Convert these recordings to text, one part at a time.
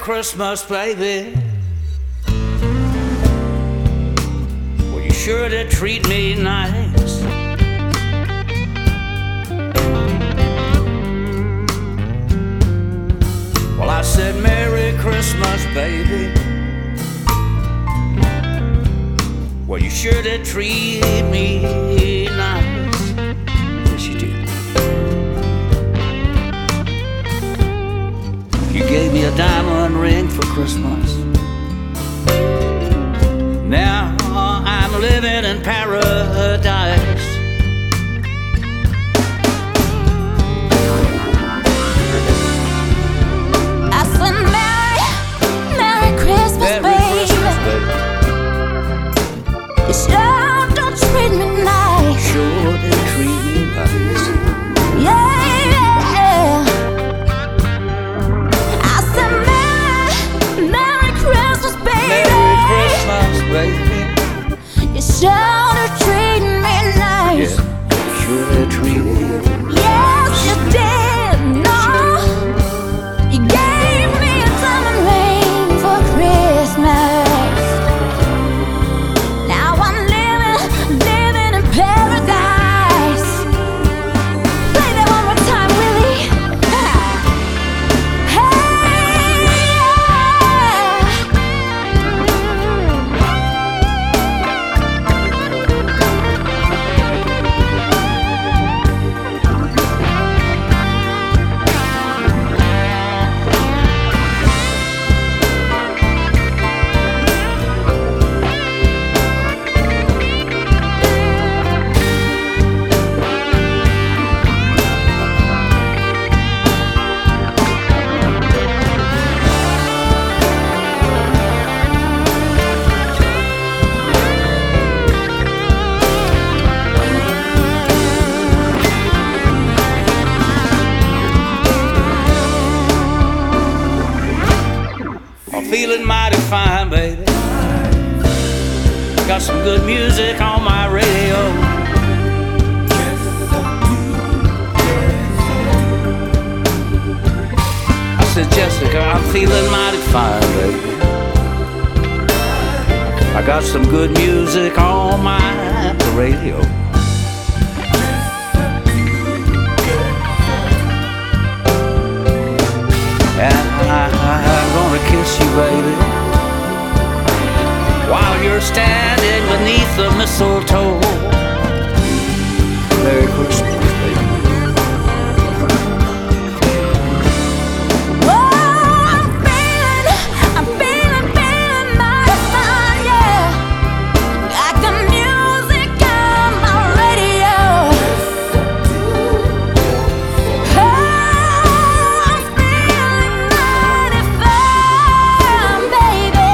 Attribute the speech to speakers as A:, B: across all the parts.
A: Christmas, baby. Well, you sure did treat me nice. Well, I said Merry Christmas, baby. Well, you sure did treat me nice. Yes, you did. You gave me a diamond ring for Christmas. Now I'm living in paradise.
B: I said Merry Christmas,
A: Merry Christmas, baby.
B: You sure don't treat me nice.
A: Sure did treat me nice.
B: Yeah. I said Merry Christmas, baby.
A: Merry Christmas, baby.
B: You sure don't treat me nice.
A: Yeah, sure did treat me.
B: Yes, you did. No, you gave me a diamond ring for Christmas. Now I'm living in paradise. Play that one more time, Willie.
A: I'm feeling mighty fine, baby. Got some good music on my radio. I said, Jessica, I'm feeling mighty fine, baby. I got some good music on my radio. And I'm gonna kiss you, baby, while you're standing beneath the mistletoe. Merry Christmas, baby.
B: I'm feeling mighty fine, yeah. Got the music on my radio. Oh, I'm feeling mighty fine, baby.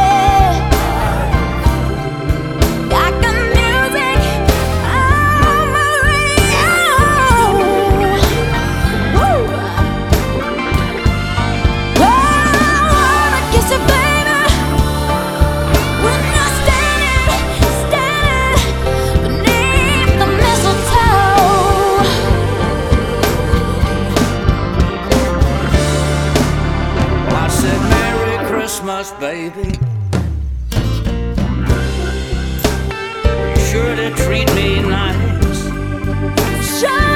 B: Got the music on my radio. Woo. Oh, I wanna kiss you, baby, when you're standing beneath the mistletoe.
A: Well, I said Merry Christmas, baby. You sure did treat me nice.
B: Sure